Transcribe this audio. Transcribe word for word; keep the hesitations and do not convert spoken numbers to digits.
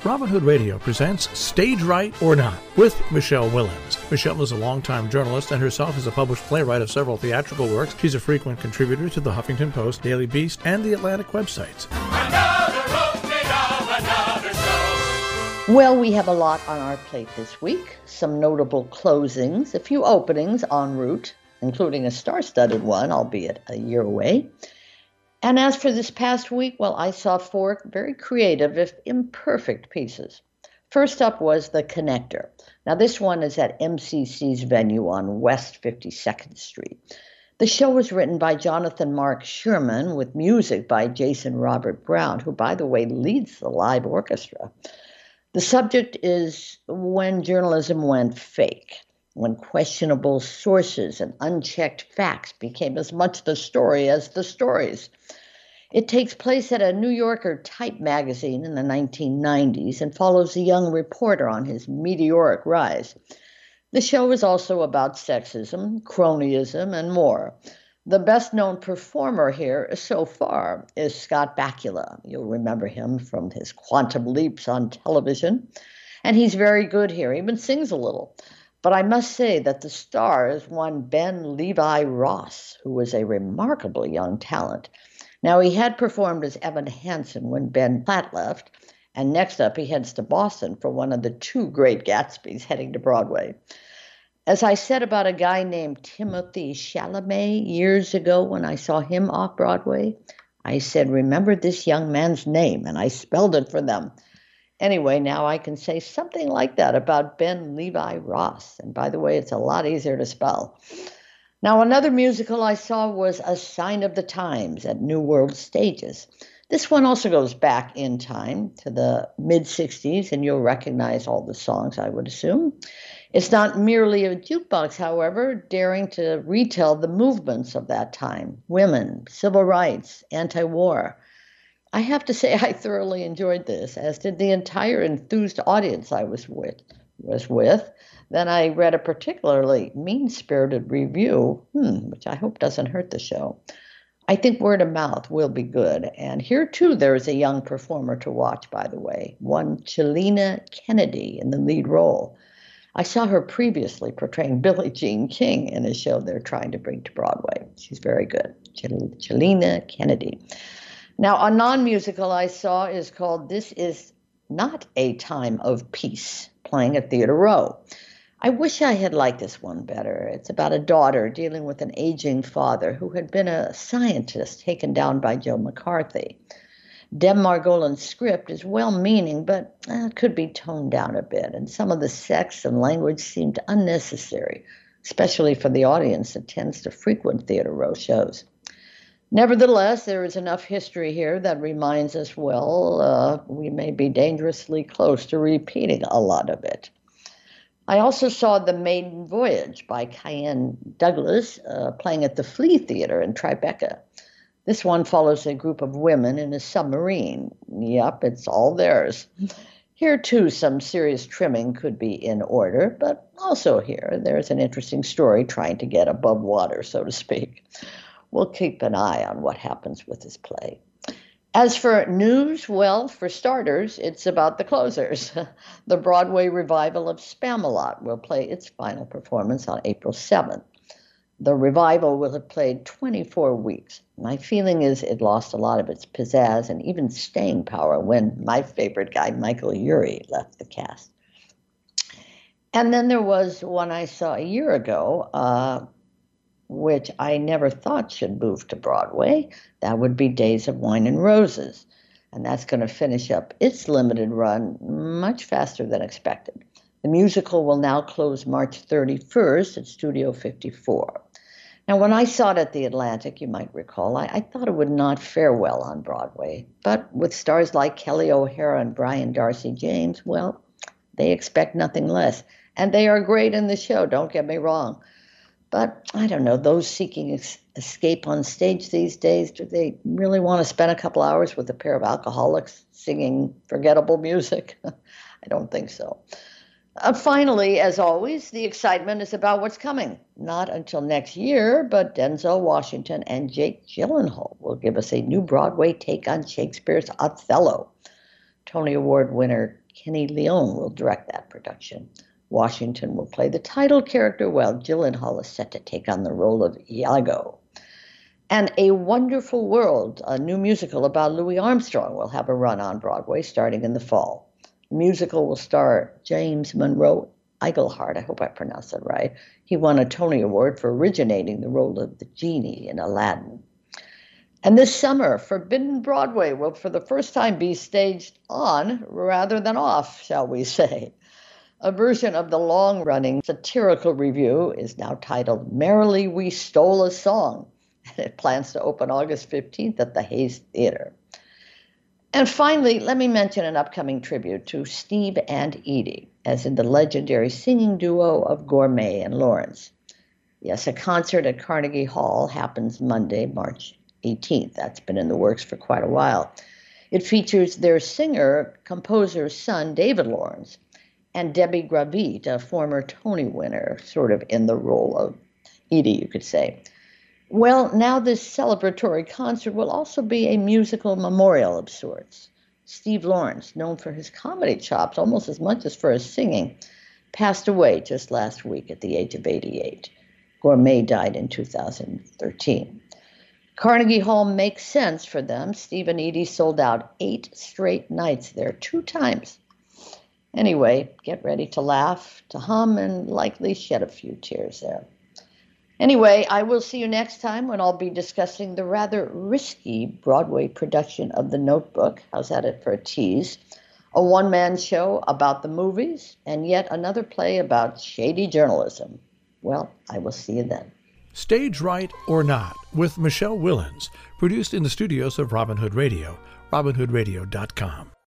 Robin Hood Radio presents Stage Right or Not with Michelle Willens. Michelle is a longtime journalist and herself is a published playwright of several theatrical works. She's a frequent contributor to the Huffington Post, Daily Beast, and the Atlantic websites. Another opening of another show. Well, we have a lot on our plate this week. Some notable closings, a few openings en route, including a star-studded one, albeit a year away. And as for this past week, well, I saw four very creative, if imperfect, pieces. First up was The Connector. Now, this one is at M C C's venue on West fifty-second Street. The show was written by Jonathan Mark Sherman with music by Jason Robert Brown, who, by the way, leads the live orchestra. The subject is when journalism went fake, when questionable sources and unchecked facts became as much the story as the stories. It takes place at a New Yorker type magazine in the nineteen nineties and follows a young reporter on his meteoric rise. The show is also about sexism, cronyism, and more. The best-known performer here so far is Scott Bakula. You'll remember him from his Quantum Leaps on television. And he's very good here, even sings a little. But I must say that the star is one Ben Levi Ross, who was a remarkably young talent. Now, he had performed as Evan Hansen when Ben Platt left, and next up he heads to Boston for one of the two great Gatsbys heading to Broadway. As I said about a guy named Timothy Chalamet years ago when I saw him off Broadway, I said, remember this young man's name, and I spelled it for them. Anyway, now I can say something like that about Ben Levi Ross. And by the way, it's a lot easier to spell. Now, another musical I saw was A Sign of the Times at New World Stages. This one also goes back in time to the mid-sixties, and you'll recognize all the songs, I would assume. It's not merely a jukebox, however, daring to retell the movements of that time. Women, civil rights, anti-war. I have to say I thoroughly enjoyed this, as did the entire enthused audience I was with. was with. Then I read a particularly mean-spirited review, hmm, which I hope doesn't hurt the show. I think word of mouth will be good. And here, too, there is a young performer to watch, by the way, one Chelina Kennedy in the lead role. I saw her previously portraying Billie Jean King in a show they're trying to bring to Broadway. She's very good. Chel- Chelina Kennedy. Now, a non-musical I saw is called This Is Not a Time of Peace, playing at Theatre Row. I wish I had liked this one better. It's about a daughter dealing with an aging father who had been a scientist taken down by Joe McCarthy. Deb Margolin's script is well-meaning, but uh, could be toned down a bit, and some of the sex and language seemed unnecessary, especially for the audience that tends to frequent Theatre Row shows. Nevertheless, there is enough history here that reminds us, well, uh, we may be dangerously close to repeating a lot of it. I also saw The Maiden Voyage by Kyan Douglas, uh, playing at the Flea Theater in Tribeca. This one follows a group of women in a submarine. Yep, it's all theirs. Here, too, some serious trimming could be in order, but also here, there's an interesting story trying to get above water, so to speak. We'll keep an eye on what happens with this play. As for news, well, for starters, it's about the closers. The Broadway revival of Spamalot will play its final performance on April seventh. The revival will have played twenty-four weeks. My feeling is it lost a lot of its pizzazz and even staying power when my favorite guy, Michael Urie, left the cast. And then there was one I saw a year ago, uh, which I never thought should move to Broadway. That would be Days of Wine and Roses. And that's going to finish up its limited run much faster than expected. The musical will now close March thirty-first at Studio fifty-four. Now, when I saw it at the Atlantic, you might recall, I, I thought it would not fare well on Broadway. But with stars like Kelly O'Hara and Brian Darcy James, well, they expect nothing less. And they are great in the show, don't get me wrong. But I don't know, those seeking ex- escape on stage these days, do they really want to spend a couple hours with a pair of alcoholics singing forgettable music? I don't think so. Uh, finally, as always, the excitement is about what's coming. Not until next year, but Denzel Washington and Jake Gyllenhaal will give us a new Broadway take on Shakespeare's Othello. Tony Award winner Kenny Leon will direct that production. Washington will play the title character, while Gyllenhaal is set to take on the role of Iago. And A Wonderful World, a new musical about Louis Armstrong, will have a run on Broadway starting in the fall. The musical will star James Monroe Iglehart. I hope I pronounced that right. He won a Tony Award for originating the role of the genie in Aladdin. And this summer, Forbidden Broadway will for the first time be staged on rather than off, shall we say. A version of the long-running satirical revue is now titled Merrily We Stole a Song, and it plans to open August fifteenth at the Hayes Theater. And finally, let me mention an upcoming tribute to Steve and Edie, as in the legendary singing duo of Gourmet and Lawrence. Yes, a concert at Carnegie Hall happens Monday, March eighteenth. That's been in the works for quite a while. It features their singer-composer's son, David Lawrence, and Debbie Gravit, a former Tony winner, sort of in the role of Edie, you could say. Well, now this celebratory concert will also be a musical memorial of sorts. Steve Lawrence, known for his comedy chops almost as much as for his singing, passed away just last week at the age of eighty-eight. Gourmet died in two thousand thirteen. Carnegie Hall makes sense for them. Steve and Edie sold out eight straight nights there, two times. Anyway, get ready to laugh, to hum, and likely shed a few tears there. Anyway, I will see you next time when I'll be discussing the rather risky Broadway production of The Notebook. How's that for a tease? A one-man show about the movies, and yet another play about shady journalism. Well, I will see you then. Stage Right or Not with Michelle Willens, produced in the studios of Robin Hood Radio, robin hood radio dot com.